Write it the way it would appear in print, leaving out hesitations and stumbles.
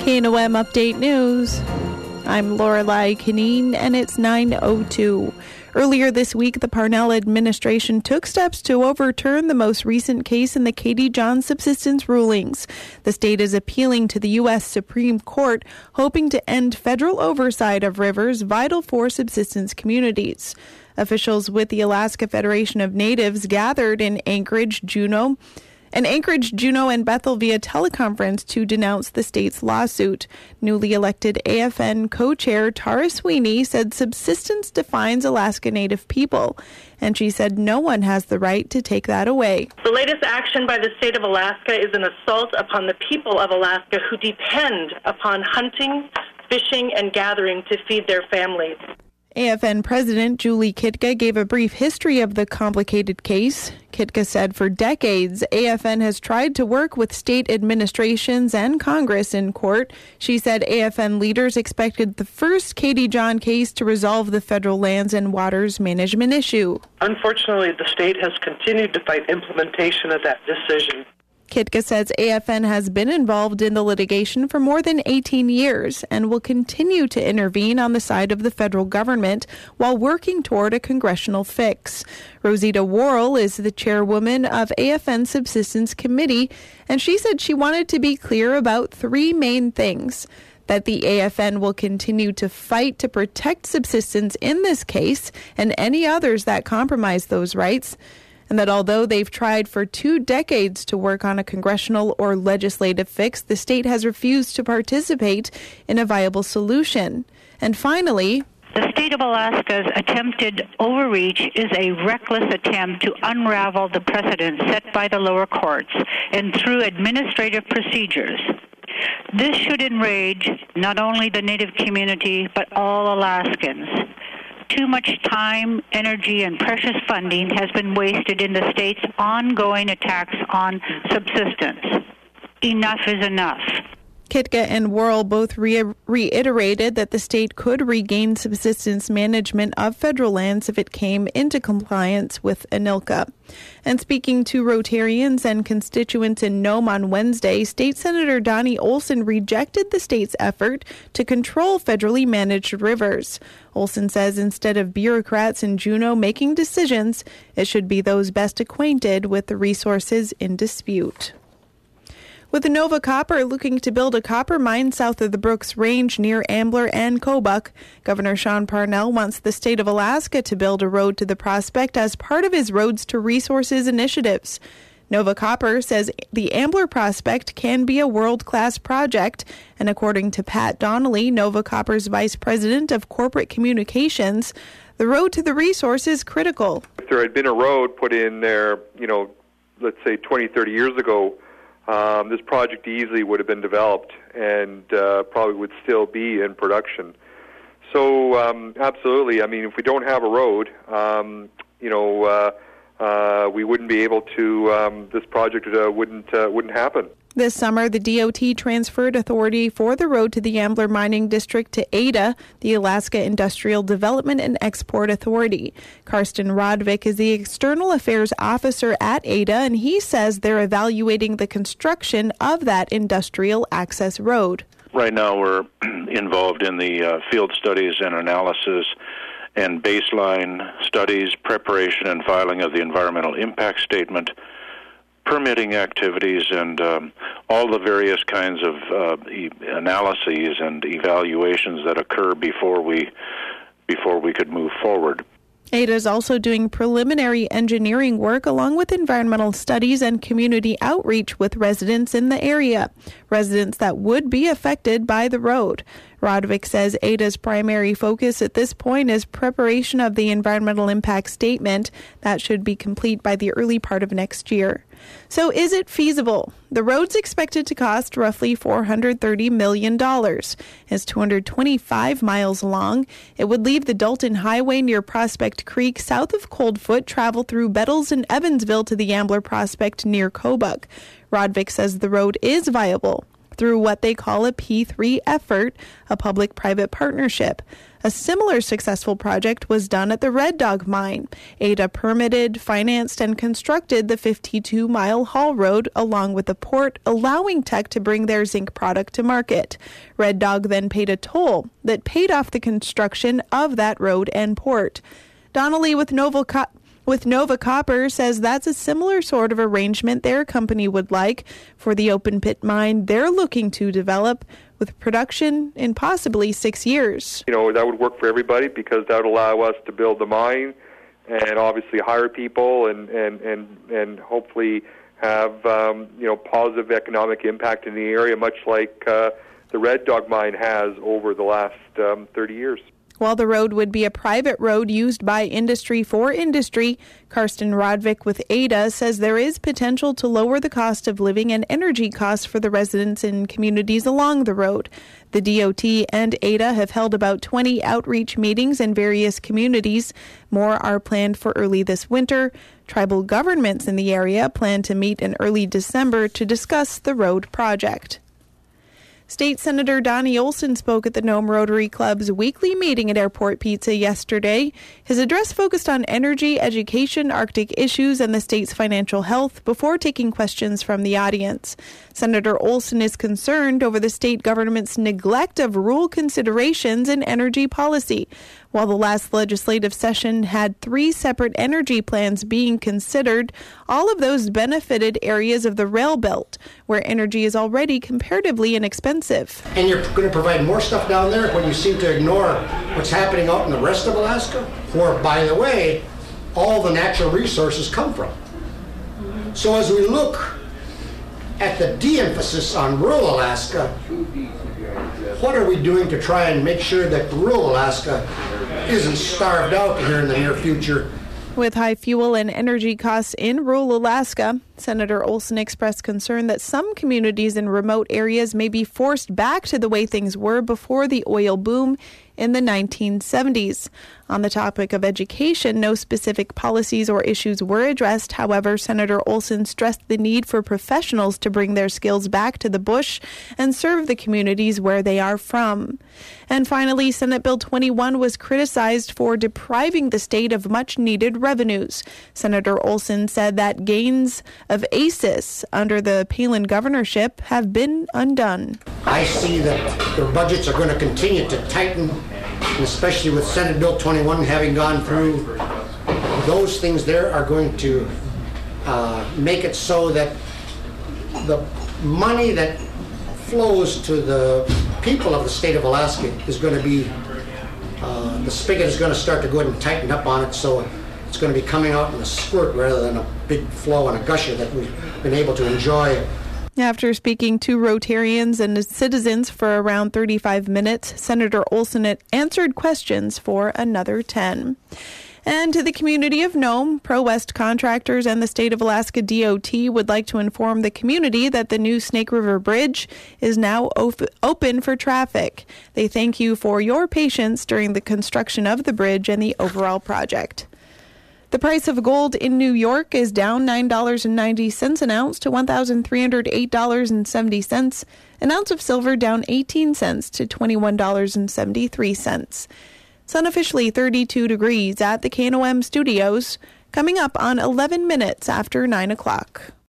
KNOM Update News. I'm Lorelei Kineen, and it's 9:02. Earlier this week, the Parnell administration took steps to overturn the most recent case in the Katie John subsistence rulings. The state is appealing to the U.S. Supreme Court, hoping to end federal oversight of rivers vital for subsistence communities. Officials with the Alaska Federation of Natives gathered in Anchorage, Juneau, and Bethel via teleconference to denounce the state's lawsuit. Newly elected AFN co-chair Tara Sweeney said subsistence defines Alaska Native people, and she said no one has the right to take that away. The latest action by the state of Alaska is an assault upon the people of Alaska who depend upon hunting, fishing, and gathering to feed their families. AFN President Julie Kitka gave a brief history of the complicated case. Kitka said for decades, AFN has tried to work with state administrations and Congress in court. She said AFN leaders expected the first Katie John case to resolve the federal lands and waters management issue. Unfortunately, the state has continued to fight implementation of that decision. Kitka says AFN has been involved in the litigation for more than 18 years and will continue to intervene on the side of the federal government while working toward a congressional fix. Rosita Worrell is the chairwoman of AFN Subsistence Committee, and she said she wanted to be clear about three main things: that the AFN will continue to fight to protect subsistence in this case and any others that compromise those rights, and that although they've tried for 2 decades to work on a congressional or legislative fix, the state has refused to participate in a viable solution. And finally, the state of Alaska's attempted overreach is a reckless attempt to unravel the precedent set by the lower courts and through administrative procedures. This should enrage not only the Native community, but all Alaskans. Too much time, energy, and precious funding has been wasted in the state's ongoing attacks on subsistence. Enough is enough. Kitka and Worrell both reiterated that the state could regain subsistence management of federal lands if it came into compliance with ANILCA. And speaking to Rotarians and constituents in Nome on Wednesday, State Senator Donnie Olson rejected the state's effort to control federally managed rivers. Olson says instead of bureaucrats in Juneau making decisions, it should be those best acquainted with the resources in dispute. With Nova Copper looking to build a copper mine south of the Brooks Range near Ambler and Kobuk, Governor Sean Parnell wants the state of Alaska to build a road to the prospect as part of his Roads to Resources initiatives. Nova Copper says the Ambler prospect can be a world-class project, and according to Pat Donnelly, Nova Copper's Vice President of Corporate Communications, the road to the resource is critical. If there had been a road put in there, let's say 20, 30 years ago, this project easily would have been developed and probably would still be in production. So absolutely, I mean, if we don't have a road, we wouldn't be able to. This project wouldn't happen. This summer, the DOT transferred authority for the road to the Ambler Mining District to ADA, the Alaska Industrial Development and Export Authority. Karsten Rodvik is the External Affairs Officer at ADA, and he says they're evaluating the construction of that industrial access road. Right now, we're involved in the field studies and analysis and baseline studies, preparation and filing of the environmental impact statement, permitting activities, and all the various kinds of analyses and evaluations that occur before we could move forward. ADA is also doing preliminary engineering work along with environmental studies and community outreach with residents in the area, residents that would be affected by the road. Rodvik says ADA's primary focus at this point is preparation of the environmental impact statement. That should be complete by the early part of next year. So is it feasible? The road's expected to cost roughly $430 million. It's 225 miles long. It would leave the Dalton Highway near Prospect Creek south of Coldfoot, travel through Bettles and Evansville to the Ambler Prospect near Kobuk. Rodvik says the road is viable. through what they call a P3 effort, a public-private partnership. A similar successful project was done at the Red Dog mine. Ada permitted, financed, and constructed the 52-mile haul road along with the port, allowing Teck to bring their zinc product to market. Red Dog then paid a toll that paid off the construction of that road and port. Donnelly with Nova Copper says that's a similar sort of arrangement their company would like for the open pit mine they're looking to develop, with production in possibly 6 years. That would work for everybody because that would allow us to build the mine and obviously hire people and hopefully have positive economic impact in the area, much like the Red Dog mine has over the last 30 years. While the road would be a private road used by industry for industry, Karsten Rodvik with Ada says there is potential to lower the cost of living and energy costs for the residents in communities along the road. The DOT and Ada have held about 20 outreach meetings in various communities. More are planned for early this winter. Tribal governments in the area plan to meet in early December to discuss the road project. State Senator Donnie Olson spoke at the Nome Rotary Club's weekly meeting at Airport Pizza yesterday. His address focused on energy, education, Arctic issues, and the state's financial health before taking questions from the audience. Senator Olson is concerned over the state government's neglect of rural considerations in energy policy. While the last legislative session had 3 separate energy plans being considered, all of those benefited areas of the rail belt, where energy is already comparatively inexpensive. And you're going to provide more stuff down there when you seem to ignore what's happening out in the rest of Alaska, where, by the way, all the natural resources come from. So as we look at the de-emphasis on rural Alaska, what are we doing to try and make sure that rural Alaska isn't starved out here in the near future? With high fuel and energy costs in rural Alaska, Senator Olson expressed concern that some communities in remote areas may be forced back to the way things were before the oil boom in the 1970s. On the topic of education, no specific policies or issues were addressed. However, Senator Olson stressed the need for professionals to bring their skills back to the bush and serve the communities where they are from. And finally, Senate Bill 21 was criticized for depriving the state of much-needed revenues. Senator Olson said that gains of ACES under the Palin governorship have been undone. I see that their budgets are going to continue to tighten, and especially with Senate Bill 21 having gone through. Those things there are going to make it so that the money that flows to the people of the state of Alaska is going to be, the spigot is going to start to go ahead and tighten up on it, so it's going to be coming out in a squirt rather than a big flow and a gusher that we've been able to enjoy. After speaking to Rotarians and citizens for around 35 minutes, Senator Olson answered questions for another 10. And to the community of Nome, Pro-West contractors and the State of Alaska DOT would like to inform the community that the new Snake River Bridge is now open for traffic. They thank you for your patience during the construction of the bridge and the overall project. The price of gold in New York is down $9.90 an ounce to $1,308.70. An ounce of silver down 18 cents to $21.73. It's unofficially 32 degrees at the KNOM studios, coming up on 11 minutes after 9 o'clock.